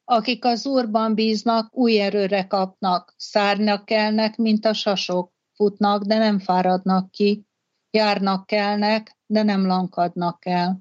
Akik az Úrban bíznak, új erőre kapnak, szárnynak kelnek, mint a sasok, futnak, de nem fáradnak ki, járnak kelnek, de nem lankadnak el.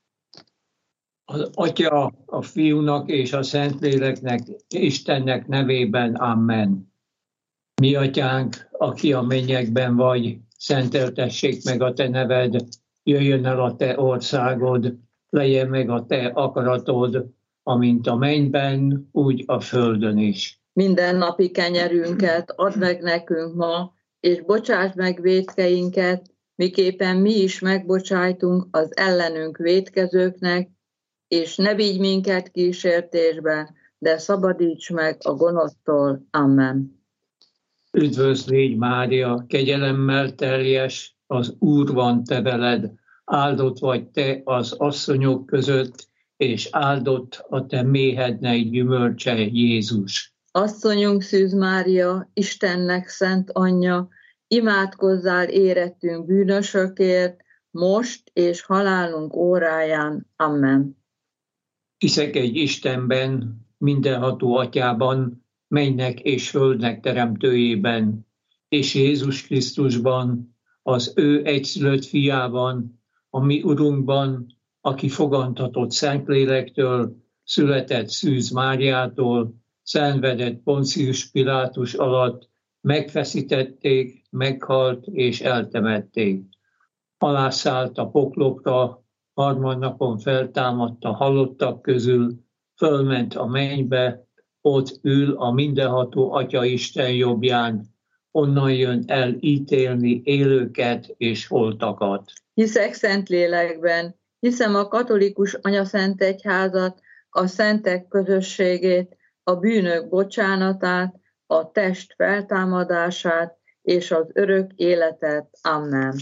Az Atya, a Fiúnak és a Szentléleknek, Istennek nevében, amen. Mi Atyánk, aki a mennyekben vagy, szenteltessék meg a te neved, jöjjön el a te országod, legyen meg a te akaratod, amint a mennyben, úgy a földön is. Mindennapi kenyerünket add meg nekünk ma, és bocsáss meg vétkeinket, miképpen mi is megbocsájtunk az ellenünk vétkezőknek, és ne vigy minket kísértésbe, de szabadíts meg a gonosztól. Amen. Üdvözl légy, Mária, kegyelemmel teljes, az Úr van te veled, áldott vagy te az asszonyok között, és áldott a te méhednek gyümölcse, Jézus. Asszonyunk Szűz Mária, Istennek szent anyja, imádkozzál érettünk bűnösökért, most és halálunk óráján. Amen. Hiszek egy Istenben, mindenható Atyában, mennynek és földnek teremtőjében, és Jézus Krisztusban, az ő egyszülött fiában, a mi Urunkban, aki fogantatott Szentlélektől, született Szűz Máriától, szenvedett Poncius Pilátus alatt, megfeszítették, meghalt és eltemették. Alászállt a poklokra, harmadnapon feltámadt a halottak közül, fölment a mennybe, ott ül a mindenható Atya Isten jobbján, onnan jön el ítélni élőket és holtakat. Hiszek Szentlélekben, hiszem a katolikus anyaszent egyházat, a szentek közösségét, a bűnök bocsánatát, a test feltámadását és az örök életet. Amen.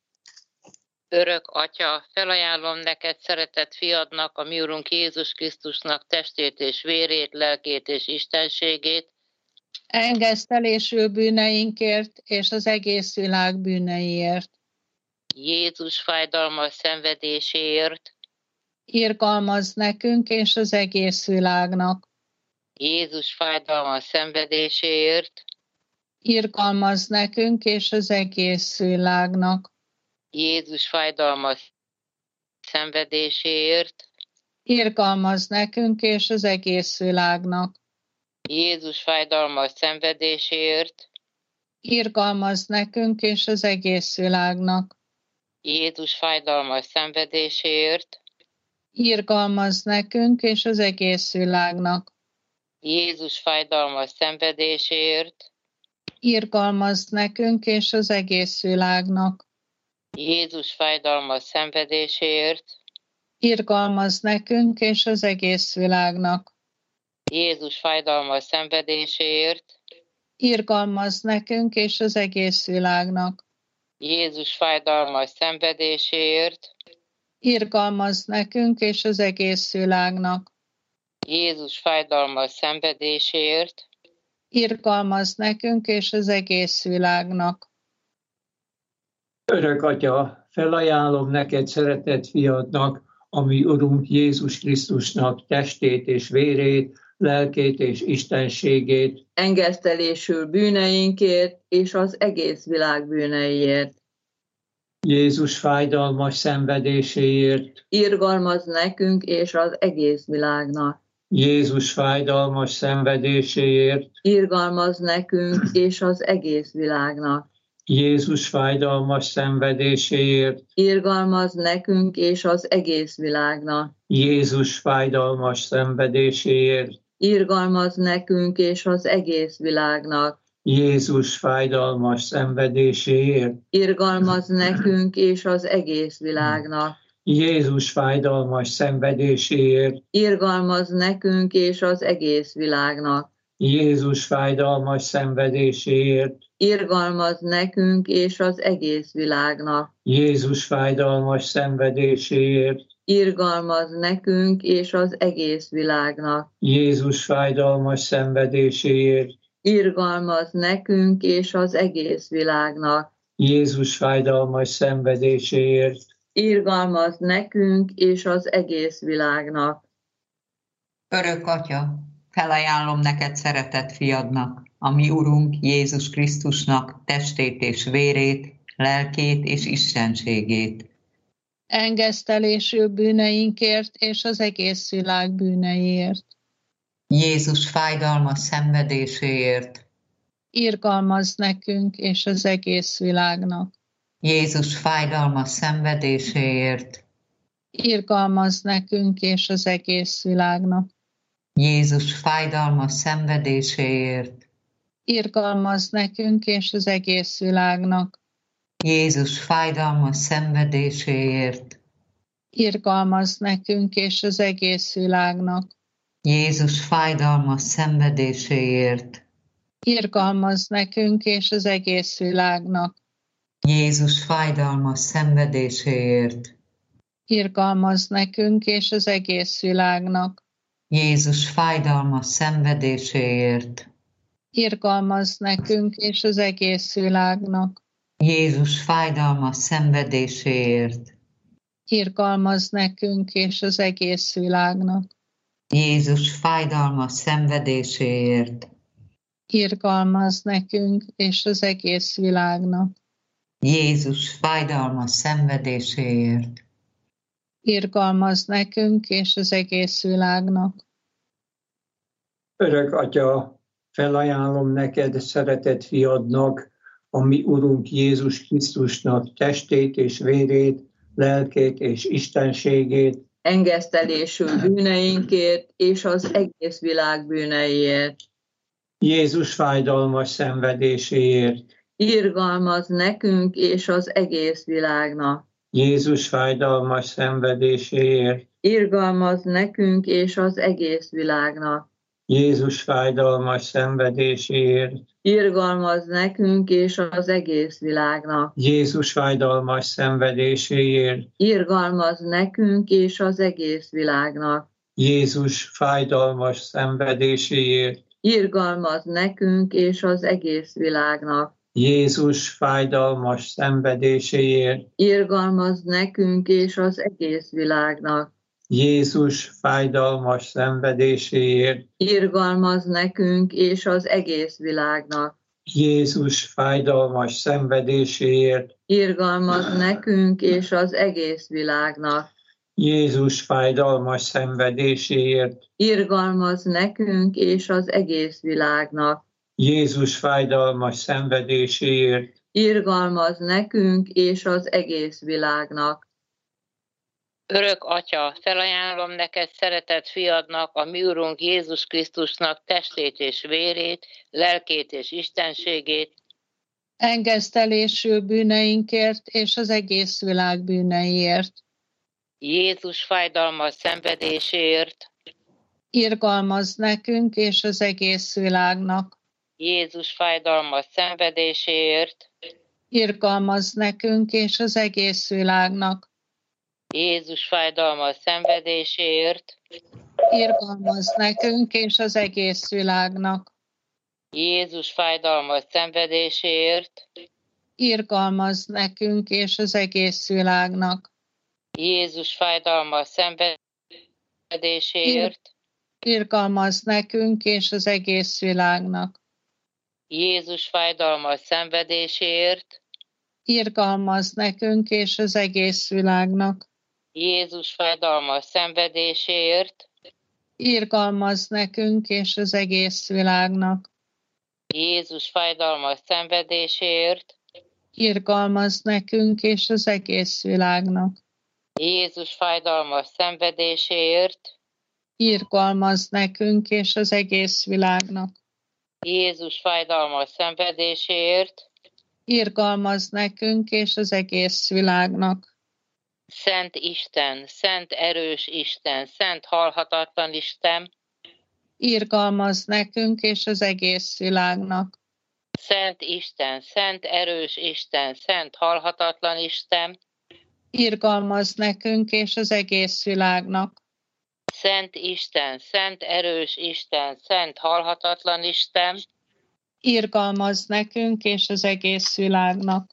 Örök Atya, felajánlom neked szeretett fiadnak, a mi Urunk Jézus Krisztusnak testét és vérét, lelkét és istenségét, Engesztelésül bűneinkért és az egész világ bűneiért. Jézus fájdalmas szenvedéséért, Irgalmazz nekünk és az egész világnak. Jézus fájdalmas szenvedéséért, Irgalmazz nekünk és az egész világnak. Jézus fájdalmas szenvedéséért, Irgalmazz nekünk és az egész világnak. Jézus fájdalmas szenvedéséért, Irgalmazz nekünk és az egész világnak. Jézus fájdalmas szenvedéséért, Irgalmazz nekünk és az egész világnak. Jézus fájdalmas szenvedéséért, Irgalmazz nekünk és az egész világnak. Jézus fájdalmas szenvedéséért, Irgalmazz nekünk és az egész világnak. Jézus fájdalmas szenvedéséért, Irgalmazz nekünk és az egész világnak. Jézus fájdalmas szenvedéséért, Irgalmazz nekünk és az egész világnak. Jézus fájdalmas szenvedéséért, Irgalmazz nekünk és az egész világnak. Örök Atya, felajánlom neked szeretett fiadnak, a mi Urunk Jézus Krisztusnak testét és vérét, lelkét és istenségét, Engesztelésül bűneinkért és az egész világ bűneiért. Jézus fájdalmas szenvedéséért, Irgalmazz nekünk és az egész világnak. Jézus fájdalmas szenvedéséért, Irgalmazz nekünk és az egész világnak. Jézus fájdalmas szenvedéséért, Irgalmazz nekünk és az egész világnak. Jézus fájdalmas szenvedéséért, Irgalmazz nekünk és az egész világnak. Jézus fájdalmas szenvedéséért, Irgalmazz nekünk és az egész világnak. Jézus fájdalmas szenvedéséért, Irgalmazz nekünk és az egész világnak. Jézus fájdalmas szenvedéséért, Irgalmazz nekünk és az egész világnak. Jézus fájdalmas szenvedéséért, Irgalmazz nekünk és az egész világnak. Jézus fájdalmas szenvedéséért, Irgalmazz nekünk és az egész világnak. Jézus fájdalmas szenvedéséért, Irgalmazz nekünk és az egész világnak. Örök Atya, felajánlom neked szeretett fiadnak, a mi Urunk Jézus Krisztusnak testét és vérét, lelkét és istenségét. Engesztelésű bűneinkért és az egész világ bűneiért. Jézus fájdalmas szenvedéséért. Irgalmazz nekünk és az egész világnak. Jézus fájdalmas szenvedéséért. Irgalmazz nekünk és az egész világnak. Jézus fájdalmas szenvedéséért. Irgalmazz nekünk és az egész világnak. Jézus fájdalmas szenvedéséért. Irgalmazz nekünk és az egész világnak. Jézus fájdalmas szenvedéséért. Irgalmazz nekünk és az egész világnak. Jézus fájdalmas szenvedéséért. Irgalmazz nekünk és az egész világnak. Jézus fájdalmas szenvedéséért. Irgalmazz nekünk és az egész világnak. Jézus fájdalmas szenvedéséért. Irgalmazz nekünk és az egész világnak. Jézus fájdalmas szenvedéséért. Irgalmazz nekünk és az egész világnak. Jézus fájdalmas szenvedéséért. Irgalmazz nekünk és az egész világnak. Örök Atya, felajánlom neked szeretett fiadnak, a mi Urunk Jézus Krisztusnak testét és vérét, lelkét és istenségét, engesztelésül bűneinkért és az egész világ bűneiért. Jézus fájdalmas szenvedéséért, Irgalmazz nekünk és az egész világnak. Jézus fájdalmas szenvedéséért, Irgalmazz nekünk és az egész világnak. Jézus fájdalmas szenvedéséért, Irgalmazz nekünk és az egész világnak. Jézus fájdalmas szenvedéséért, Irgalmazz nekünk és az egész világnak. Jézus fájdalmas szenvedéséért, Irgalmazz nekünk és az egész világnak. Jézus fájdalmas szenvedéséért, Irgalmazz nekünk és az egész világnak. Jézus fájdalmas szenvedéséért, Irgalmazz nekünk és az egész világnak. Jézus fájdalmas szenvedéséért, Irgalmazz nekünk és az egész világnak. Jézus fájdalmas szenvedéséért, Irgalmazz nekünk és az egész világnak. Jézus fájdalmas szenvedéséért, Irgalmazz nekünk és az egész világnak. Örök Atya, felajánlom neked szeretett fiadnak, a mi Urunk Jézus Krisztusnak testét és vérét, lelkét és istenségét, Engesztelésű bűneinkért és az egész világ bűneiért. Jézus fájdalmas szenvedéséért, Irgalmazz nekünk és az egész világnak. Jézus fájdalmas szenvedéséért, Irgalmazz nekünk és az egész világnak. Jézus fájdalmas szenvedéséért, Irgalmazz nekünk és az egész világnak. Jézus fájdalmas szenvedéséért, Irgalmazz nekünk és az egész világnak. Jézus fájdalmas szenvedéséért, Irgalmazz nekünk és az egész világnak. Jézus fájdalmas szenvedéséért, Irgalmazz nekünk és az egész világnak. Jézus fájdalmas szenvedéséért, Irgalmazz nekünk és az egész világnak. Jézus fájdalmas szenvedéséért, Irgalmazz nekünk és az egész világnak. Jézus fájdalmas szenvedéséért, Irgalmazz nekünk és az egész világnak. Jézus fájdalmas szenvedéséért, Irgalmazz nekünk és az egész világnak. Szent Isten, szent erős Isten, szent halhatatlan Isten, Irgalmazz nekünk és az egész világnak. Szent Isten, szent erős Isten, szent halhatatlan Isten, Irgalmazz nekünk és az egész világnak. Szent Isten, szent erős Isten, szent halhatatlan Isten, Irgalmazz nekünk és az egész világnak.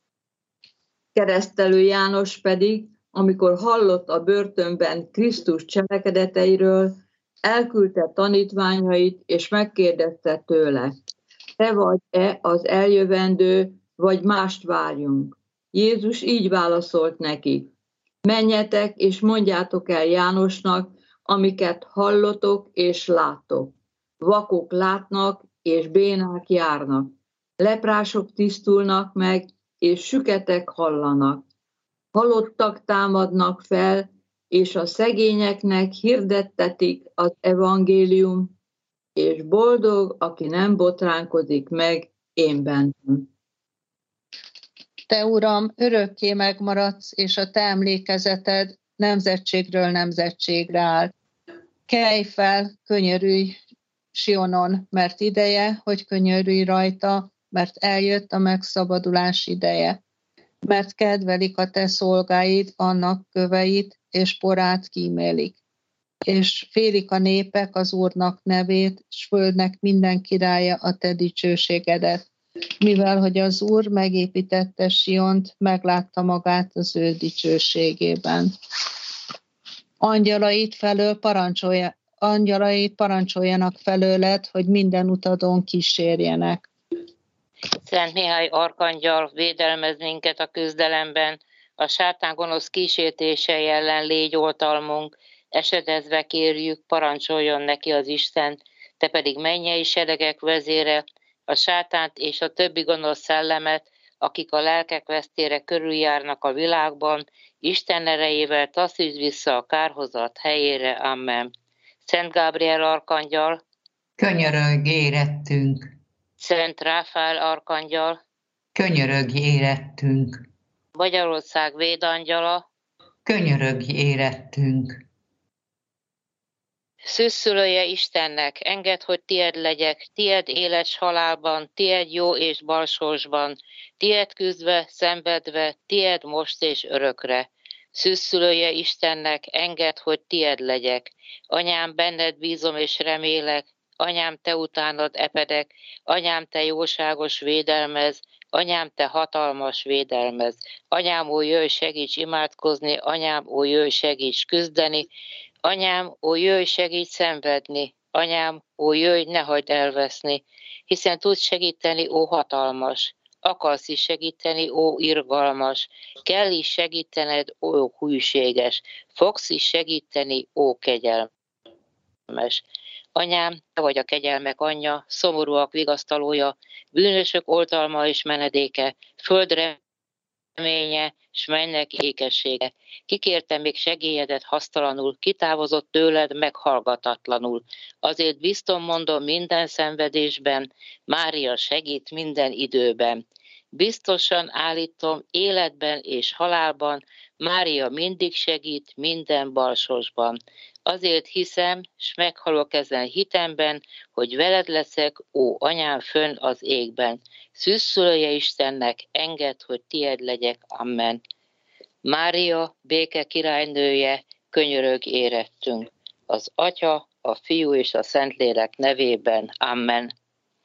Keresztelő János pedig, amikor hallott a börtönben Krisztus cselekedeteiről, elküldte tanítványait, és megkérdezte tőle, te vagy-e az eljövendő, vagy mást várjunk? Jézus így válaszolt nekik, menjetek és mondjátok el Jánosnak, amiket hallotok és láttok. Vakok látnak, és bénák járnak. Leprások tisztulnak meg, és süketek hallanak. Halottak támadnak fel, és a szegényeknek hirdettetik az evangélium, és boldog, aki nem botránkozik meg én bennem. Te, Uram, örökké megmaradsz, és a te emlékezeted nemzetségről nemzetségre áll. Kelj fel, könyörülj Sionon, mert ideje, hogy könyörülj rajta, mert eljött a megszabadulás ideje. Mert kedvelik a te szolgáid annak köveit, és porát kímélik. És félik a népek az Úrnak nevét, s földnek minden királya a te dicsőségedet. Mivel, hogy az Úr megépítette Siont, meglátta magát az ő dicsőségében. Angyalait parancsoljanak felőled, hogy minden utadon kísérjenek. Szent Mihály arkangyal, védelmez minket a küzdelemben, a sátán gonosz kísértései ellen légy oltalmunk, esedezve kérjük, parancsoljon neki az Isten, te pedig mennyei seregek vezére, a sátánt és a többi gonosz szellemet, akik a lelkek vesztére körüljárnak a világban, Isten erejével taszítsd vissza a kárhozat helyére. Amen. Szent Gábriel arkangyal, Könyörögj érettünk! Szent Ráfál arkangyal, Könyörögj érettünk! Magyarország védangyala, Könyörögj érettünk! Szűzszülője Istennek, engedd, hogy tied legyek, tied élet s halálban, tied jó és bal sorsban, tied küzdve, szenvedve, tied most és örökre. Szűzszülője Istennek, engedd, hogy tied legyek. Anyám, benned bízom és remélek, anyám, te utánad epedek, anyám, te jóságos védelmez, anyám, te hatalmas védelmez. Anyám, ó, jöjj, segíts imádkozni, anyám, ó, jöjj, segíts küzdeni, anyám, ó, jöjj, segíts szenvedni, anyám, ó, jöjj, ne hagyd elveszni, hiszen tudsz segíteni, ó hatalmas, akarsz is segíteni, ó irgalmas, kell is segítened, ó hűséges, fogsz is segíteni, ó kegyelmes. Anyám, te vagy a kegyelmek anyja, szomorúak vigasztalója, bűnösök oltalma és menedéke, földre reménye, s mennek ékessége. Kikértem még segélyedet hasztalanul, kitávozott tőled meghallgatatlanul. Azért bizton mondom minden szenvedésben, Mária segít minden időben. Biztosan állítom életben és halálban, Mária mindig segít minden balsosban. Azért hiszem, s meghalok ezen hitemben, hogy veled leszek, ó anyám fönn az égben. Szűzszülője Istennek, engedd, hogy tied legyek. Amen. Mária, béke királynője, könyörögj érettünk. Az Atya, a Fiú és a Szentlélek nevében. Amen.